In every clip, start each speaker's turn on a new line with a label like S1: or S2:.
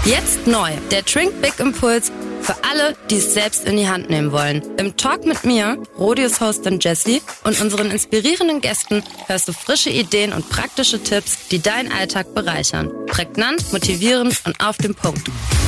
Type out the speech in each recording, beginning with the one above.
S1: Jetzt neu, der Trink Big Impuls für alle, die es selbst in die Hand nehmen wollen. Im Talk mit mir, Rodius-Hostin Jessie und unseren inspirierenden Gästen hörst du frische Ideen und praktische Tipps, die deinen Alltag bereichern. Prägnant, motivierend und auf den Punkt.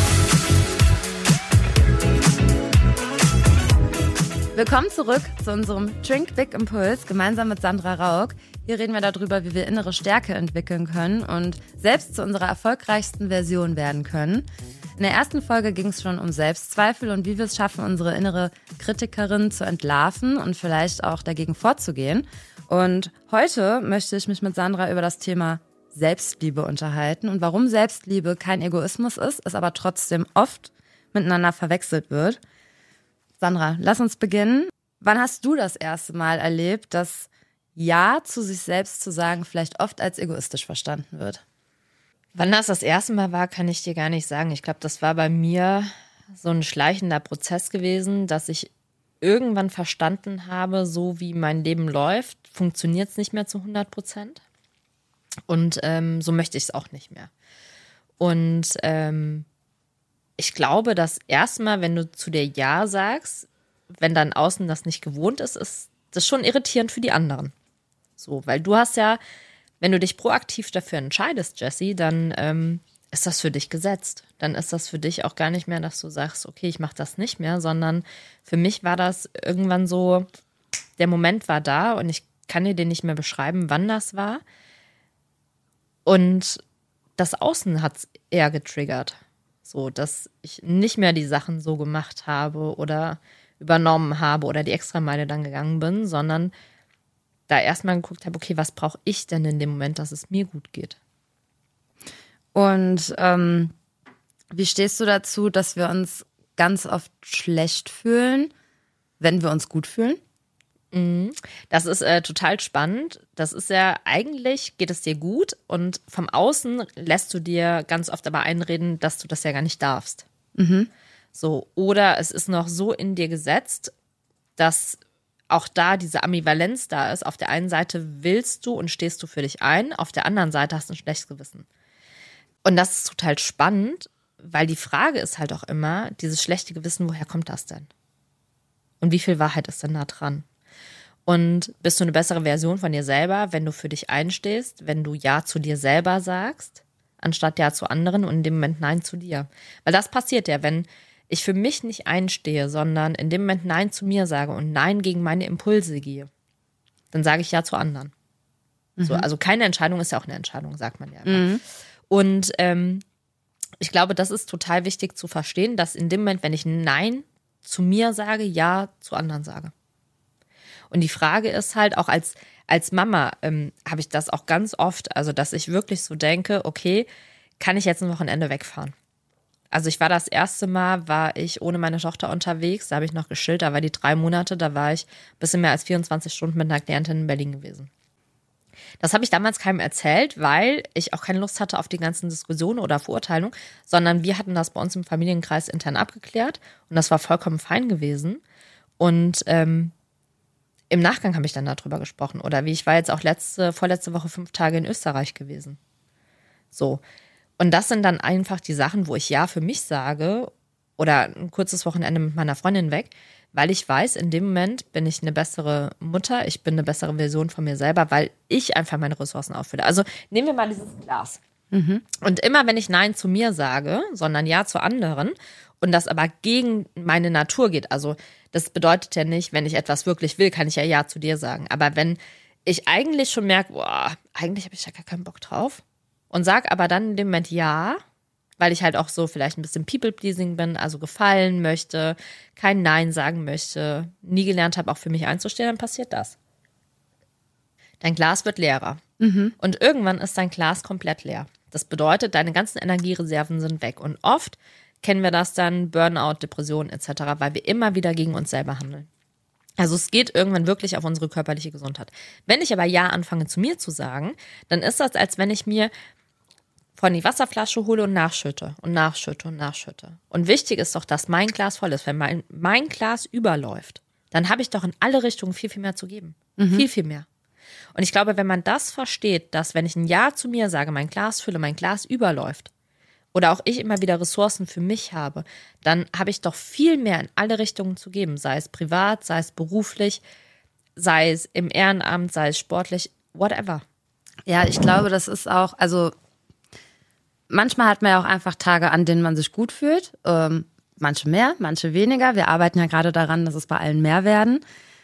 S1: Willkommen zurück zu unserem Trink Big Impuls gemeinsam mit Sandra Rauck. Hier reden wir darüber, wie wir innere Stärke entwickeln können und selbst zu unserer erfolgreichsten Version werden können. In der ersten Folge ging es schon um Selbstzweifel und wie wir es schaffen, unsere innere Kritikerin zu entlarven und vielleicht auch dagegen vorzugehen. Und heute möchte ich mich mit Sandra über das Thema Selbstliebe unterhalten und warum Selbstliebe kein Egoismus ist, es aber trotzdem oft miteinander verwechselt wird. Sandra, lass uns beginnen. Wann hast du das erste Mal erlebt, dass Ja zu sich selbst zu sagen vielleicht oft als egoistisch verstanden wird?
S2: Wann das erste Mal war, kann ich dir gar nicht sagen. Ich glaube, das war bei mir so ein schleichender Prozess gewesen, dass ich irgendwann verstanden habe, so wie mein Leben läuft, funktioniert es nicht mehr zu 100%. Und so möchte ich es auch nicht mehr. Und ich glaube, dass erstmal, wenn du zu dir Ja sagst, wenn dein Außen das nicht gewohnt ist, ist das schon irritierend für die anderen. So, weil du hast ja, wenn du dich proaktiv dafür entscheidest, Jessie, dann ist das für dich gesetzt. Dann ist das für dich auch gar nicht mehr, dass du sagst, okay, ich mache das nicht mehr, sondern für mich war das irgendwann so, der Moment war da und ich kann dir den nicht mehr beschreiben, wann das war. Und das Außen hat es eher getriggert. So, dass ich nicht mehr die Sachen so gemacht habe oder übernommen habe oder die Extrameile dann gegangen bin, sondern da erstmal geguckt habe, okay, was brauche ich denn in dem Moment, dass es mir gut geht?
S1: Und wie stehst du dazu, dass wir uns ganz oft schlecht fühlen, wenn wir uns gut fühlen?
S2: Das ist total spannend. Das ist ja, eigentlich geht es dir gut und vom Außen lässt du dir ganz oft aber einreden, dass du das ja gar nicht darfst. So, oder es ist noch so in dir gesetzt, dass auch da diese Ambivalenz da ist. Auf der einen Seite willst du und stehst du für dich ein, auf der anderen Seite hast du ein schlechtes Gewissen. Und das ist total spannend, weil die Frage ist halt auch immer, dieses schlechte Gewissen, woher kommt das denn? Und wie viel Wahrheit ist denn da dran? Und bist du eine bessere Version von dir selber, wenn du für dich einstehst, wenn du Ja zu dir selber sagst, anstatt Ja zu anderen und in dem Moment Nein zu dir? Weil das passiert ja, wenn ich für mich nicht einstehe, sondern in dem Moment Nein zu mir sage und Nein gegen meine Impulse gehe, dann sage ich Ja zu anderen. So, also keine Entscheidung ist ja auch eine Entscheidung, sagt man ja immer. Und ich glaube, das ist total wichtig zu verstehen, dass in dem Moment, wenn ich Nein zu mir sage, Ja zu anderen sage. Und die Frage ist halt, auch als Mama habe ich das auch ganz oft, also dass ich wirklich so denke, okay, kann ich jetzt ein Wochenende wegfahren? Also ich war das erste Mal, war ich ohne meine Tochter unterwegs, da habe ich noch geschillt, da war die 3 Monate, da war ich ein bisschen mehr als 24 Stunden mit einer Klientin in Berlin gewesen. Das habe ich damals keinem erzählt, weil ich auch keine Lust hatte auf die ganzen Diskussionen oder Verurteilungen, sondern wir hatten das bei uns im Familienkreis intern abgeklärt und das war vollkommen fein gewesen. Und im Nachgang habe ich dann darüber gesprochen. Oder wie ich war jetzt auch vorletzte Woche 5 Tage in Österreich gewesen. So. Und das sind dann einfach die Sachen, wo ich Ja für mich sage oder ein kurzes Wochenende mit meiner Freundin weg, weil ich weiß, in dem Moment bin ich eine bessere Mutter, ich bin eine bessere Version von mir selber, weil ich einfach meine Ressourcen auffülle. Also nehmen wir mal dieses Glas. Und immer, wenn ich Nein zu mir sage, sondern Ja zu anderen und das aber gegen meine Natur geht, also das bedeutet ja nicht, wenn ich etwas wirklich will, kann ich ja Ja zu dir sagen. Aber wenn ich eigentlich schon merke, boah, eigentlich habe ich da gar keinen Bock drauf und sag aber dann in dem Moment Ja, weil ich halt auch so vielleicht ein bisschen People-Pleasing bin, also gefallen möchte, kein Nein sagen möchte, nie gelernt habe, auch für mich einzustehen, dann passiert das. Dein Glas wird leerer. Und irgendwann ist dein Glas komplett leer. Das bedeutet, deine ganzen Energiereserven sind weg. Und oft kennen wir das dann, Burnout, Depression etc., weil wir immer wieder gegen uns selber handeln. Also es geht irgendwann wirklich auf unsere körperliche Gesundheit. Wenn ich aber Ja anfange zu mir zu sagen, dann ist das, als wenn ich mir von die Wasserflasche hole und nachschütte und nachschütte und nachschütte. Und wichtig ist doch, dass mein Glas voll ist. Wenn mein Glas überläuft, dann habe ich doch in alle Richtungen viel, viel mehr zu geben. Viel, viel mehr. Und ich glaube, wenn man das versteht, dass wenn ich ein Ja zu mir sage, mein Glas fülle, mein Glas überläuft oder auch ich immer wieder Ressourcen für mich habe, dann habe ich doch viel mehr in alle Richtungen zu geben, sei es privat, sei es beruflich, sei es im Ehrenamt, sei es sportlich, whatever.
S1: Ja, ich glaube, das ist auch, also manchmal hat man ja auch einfach Tage, an denen man sich gut fühlt. Manche mehr, manche weniger. Wir arbeiten ja gerade daran, dass es bei allen mehr werden.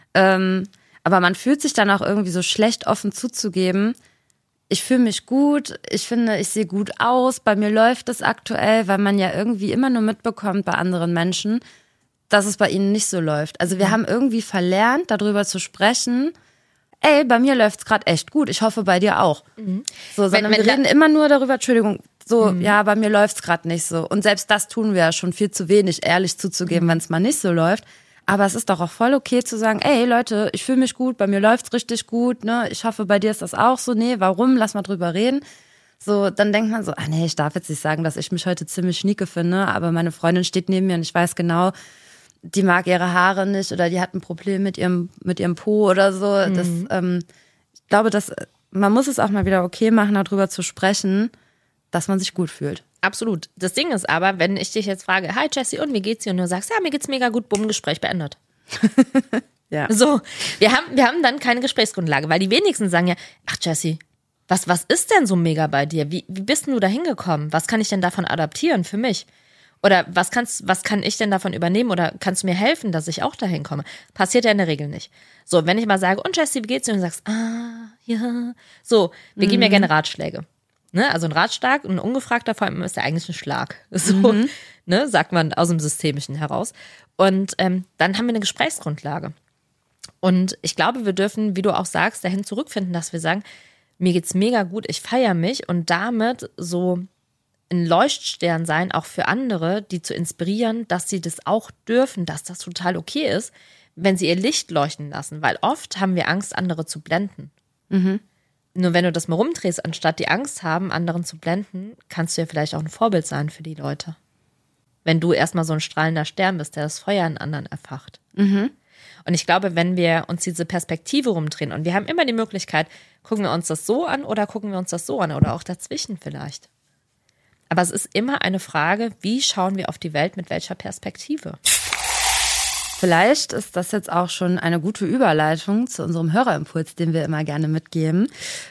S1: Aber man fühlt sich dann auch irgendwie so schlecht, offen zuzugeben, ich fühle mich gut, ich finde, ich sehe gut aus, bei mir läuft es aktuell, weil man ja irgendwie immer nur mitbekommt bei anderen Menschen, dass es bei ihnen nicht so läuft. Also wir haben irgendwie verlernt, darüber zu sprechen, ey, bei mir läuft's gerade echt gut, ich hoffe bei dir auch. So, sondern wir reden immer nur darüber, Entschuldigung, so, ja, bei mir läuft's gerade nicht so. Und selbst das tun wir ja schon viel zu wenig, ehrlich zuzugeben, wenn es mal nicht so läuft. Aber es ist doch auch voll okay zu sagen, ey Leute, ich fühle mich gut, bei mir läuft's richtig gut, ne? Ich hoffe, bei dir ist das auch so. Nee, warum? Lass mal drüber reden. So, dann denkt man so, nee, ich darf jetzt nicht sagen, dass ich mich heute ziemlich schnieke finde, aber meine Freundin steht neben mir und ich weiß genau, die mag ihre Haare nicht oder die hat ein Problem mit ihrem Po oder so. Das, ich glaube, man muss es auch mal wieder okay machen, darüber zu sprechen, dass man sich gut fühlt.
S2: Absolut. Das Ding ist aber, wenn ich dich jetzt frage, hi Jessie, und wie geht's dir? Und du sagst, ja, mir geht's mega gut, bumm, Gespräch beendet.
S1: Ja.
S2: So, wir haben dann keine Gesprächsgrundlage, weil die wenigsten sagen ja, ach Jessie, was ist denn so mega bei dir? Wie bist denn du da hingekommen? Was kann ich denn davon adaptieren für mich? Oder was kann ich denn davon übernehmen? Oder kannst du mir helfen, dass ich auch dahin komme? Passiert ja in der Regel nicht. So, wenn ich mal sage, und Jessie, wie geht's dir? Und du sagst, ja. So, wir geben ja gerne Ratschläge. Ne? Also ein Ratschlag, ein ungefragter vor allem ist ja eigentlich ein Schlag. So, ne? Sagt man aus dem Systemischen heraus. Und dann haben wir eine Gesprächsgrundlage. Und ich glaube, wir dürfen, wie du auch sagst, dahin zurückfinden, dass wir sagen, mir geht's mega gut, ich feiere mich und damit so ein Leuchtstern sein, auch für andere, die zu inspirieren, dass sie das auch dürfen, dass das total okay ist, wenn sie ihr Licht leuchten lassen. Weil oft haben wir Angst, andere zu blenden. Nur wenn du das mal rumdrehst, anstatt die Angst haben, anderen zu blenden, kannst du ja vielleicht auch ein Vorbild sein für die Leute. Wenn du erstmal so ein strahlender Stern bist, der das Feuer in anderen erfacht. Und ich glaube, wenn wir uns diese Perspektive rumdrehen und wir haben immer die Möglichkeit, gucken wir uns das so an oder gucken wir uns das so an oder auch dazwischen vielleicht. Aber es ist immer eine Frage, wie schauen wir auf die Welt mit welcher Perspektive?
S1: Vielleicht ist das jetzt auch schon eine gute Überleitung zu unserem Hörerimpuls, den wir immer gerne mitgeben.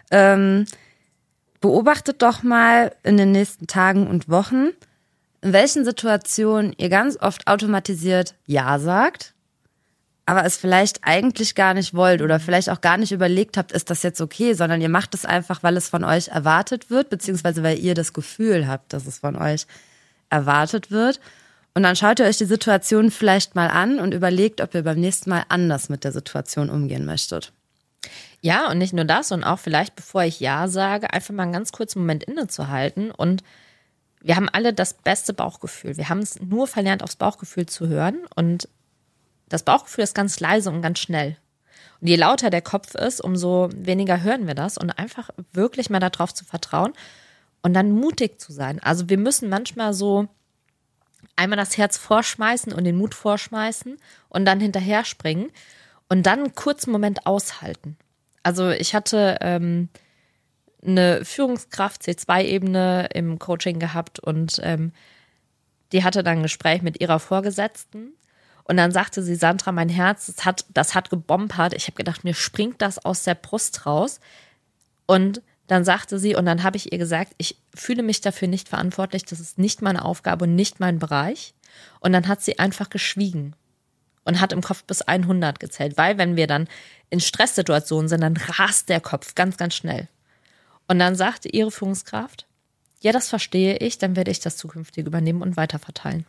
S1: Beobachtet doch mal in den nächsten Tagen und Wochen, in welchen Situationen ihr ganz oft automatisiert Ja sagt, aber es vielleicht eigentlich gar nicht wollt oder vielleicht auch gar nicht überlegt habt, ist das jetzt okay, sondern ihr macht es einfach, weil es von euch erwartet wird, beziehungsweise weil ihr das Gefühl habt, dass es von euch erwartet wird. Und dann schaut ihr euch die Situation vielleicht mal an und überlegt, ob ihr beim nächsten Mal anders mit der Situation umgehen möchtet.
S2: Ja, und nicht nur das, sondern auch vielleicht, bevor ich Ja sage, einfach mal einen ganz kurzen Moment innezuhalten. Und wir haben alle das beste Bauchgefühl. Wir haben es nur verlernt, aufs Bauchgefühl zu hören. Und das Bauchgefühl ist ganz leise und ganz schnell. Und je lauter der Kopf ist, umso weniger hören wir das. Und einfach wirklich mal darauf zu vertrauen und dann mutig zu sein. Also wir müssen manchmal so einmal das Herz vorschmeißen und den Mut vorschmeißen und dann hinterher springen und dann einen kurzen Moment aushalten. Also ich hatte eine Führungskraft C2-Ebene im Coaching gehabt und die hatte dann ein Gespräch mit ihrer Vorgesetzten und dann sagte sie, Sandra, mein Herz, das hat gebombert. Ich habe gedacht, mir springt das aus der Brust raus. Und dann sagte sie, und dann habe ich ihr gesagt, ich fühle mich dafür nicht verantwortlich, das ist nicht meine Aufgabe und nicht mein Bereich. Und dann hat sie einfach geschwiegen und hat im Kopf bis 100 gezählt, weil wenn wir dann in Stresssituationen sind, dann rast der Kopf ganz, ganz schnell. Und dann sagte ihre Führungskraft, ja, das verstehe ich, dann werde ich das zukünftig übernehmen und weiterverteilen.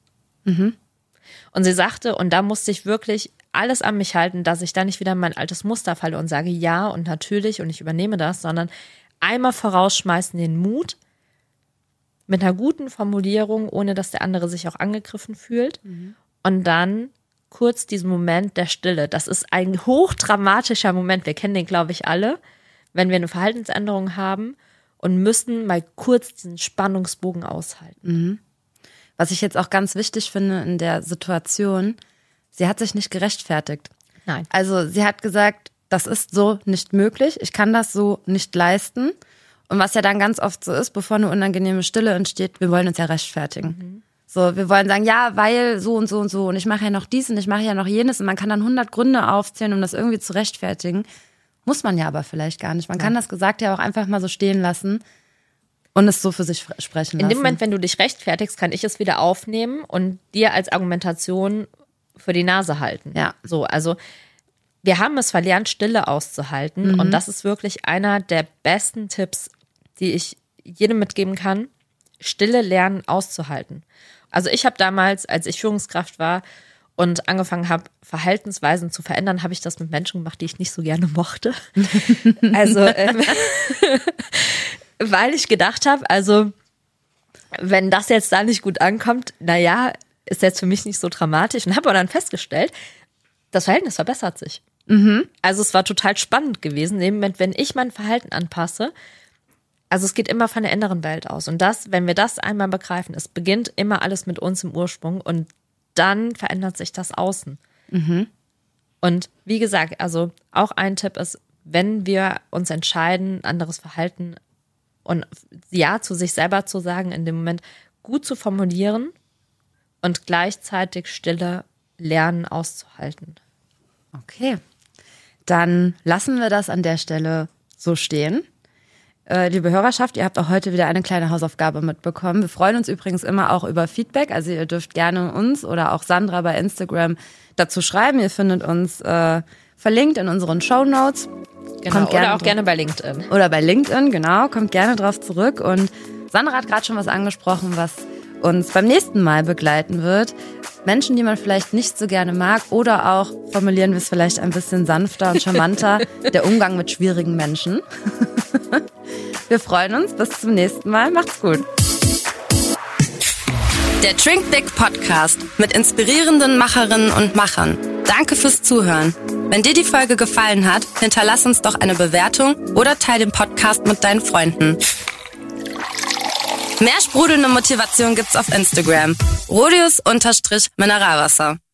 S2: Und sie sagte, und da musste ich wirklich alles an mich halten, dass ich da nicht wieder in mein altes Muster falle und sage ja und natürlich und ich übernehme das, sondern einmal vorausschmeißen den Mut mit einer guten Formulierung, ohne dass der andere sich auch angegriffen fühlt und dann kurz diesen Moment der Stille. Das ist ein hochdramatischer Moment, wir kennen den, glaube ich, alle, wenn wir eine Verhaltensänderung haben und müssen mal kurz diesen Spannungsbogen aushalten.
S1: Was ich jetzt auch ganz wichtig finde in der Situation, sie hat sich nicht gerechtfertigt.
S2: Nein.
S1: Also sie hat gesagt, das ist so nicht möglich, ich kann das so nicht leisten. Und was ja dann ganz oft so ist, bevor eine unangenehme Stille entsteht, wir wollen uns ja rechtfertigen. So, wir wollen sagen, ja, weil so und so und so und ich mache ja noch dies und ich mache ja noch jenes und man kann dann 100 Gründe aufzählen, um das irgendwie zu rechtfertigen. Muss man ja aber vielleicht gar nicht. Man kann das Gesagte ja auch einfach mal so stehen lassen und es so für sich sprechen lassen.
S2: In dem Moment, wenn du dich rechtfertigst, kann ich es wieder aufnehmen und dir als Argumentation für die Nase halten.
S1: Ja.
S2: So, also wir haben es verlernt, Stille auszuhalten und das ist wirklich einer der besten Tipps, die ich jedem mitgeben kann, Stille lernen auszuhalten. Also ich habe damals, als ich Führungskraft war und angefangen habe, Verhaltensweisen zu verändern, habe ich das mit Menschen gemacht, die ich nicht so gerne mochte. Also, weil ich gedacht habe, also wenn das jetzt da nicht gut ankommt, naja, ist jetzt für mich nicht so dramatisch. Und habe aber dann festgestellt, das Verhältnis verbessert sich. Also es war total spannend gewesen, in dem Moment, wenn ich mein Verhalten anpasse. Also es geht immer von der inneren Welt aus. Und das, wenn wir das einmal begreifen, es beginnt immer alles mit uns im Ursprung und dann verändert sich das Außen. Und wie gesagt, also auch ein Tipp ist, wenn wir uns entscheiden, anderes Verhalten und Ja zu sich selber zu sagen, in dem Moment gut zu formulieren und gleichzeitig Stille lernen auszuhalten.
S1: Okay, dann lassen wir das an der Stelle so stehen. Liebe Hörerschaft, ihr habt auch heute wieder eine kleine Hausaufgabe mitbekommen. Wir freuen uns übrigens immer auch über Feedback. Also ihr dürft gerne uns oder auch Sandra bei Instagram dazu schreiben. Ihr findet uns verlinkt in unseren Shownotes.
S2: Genau, oder auch gerne bei LinkedIn.
S1: Oder bei LinkedIn, genau. Kommt gerne drauf zurück. Und Sandra hat gerade schon was angesprochen, was uns beim nächsten Mal begleiten wird. Menschen, die man vielleicht nicht so gerne mag oder auch, formulieren wir es vielleicht ein bisschen sanfter und charmanter, der Umgang mit schwierigen Menschen. Wir freuen uns. Bis zum nächsten Mal. Macht's gut.
S3: Der Drink Big Podcast mit inspirierenden Macherinnen und Machern. Danke fürs Zuhören. Wenn dir die Folge gefallen hat, hinterlass uns doch eine Bewertung oder teile den Podcast mit deinen Freunden. Mehr sprudelnde Motivation gibt's auf Instagram. Rodius_Mineralwasser.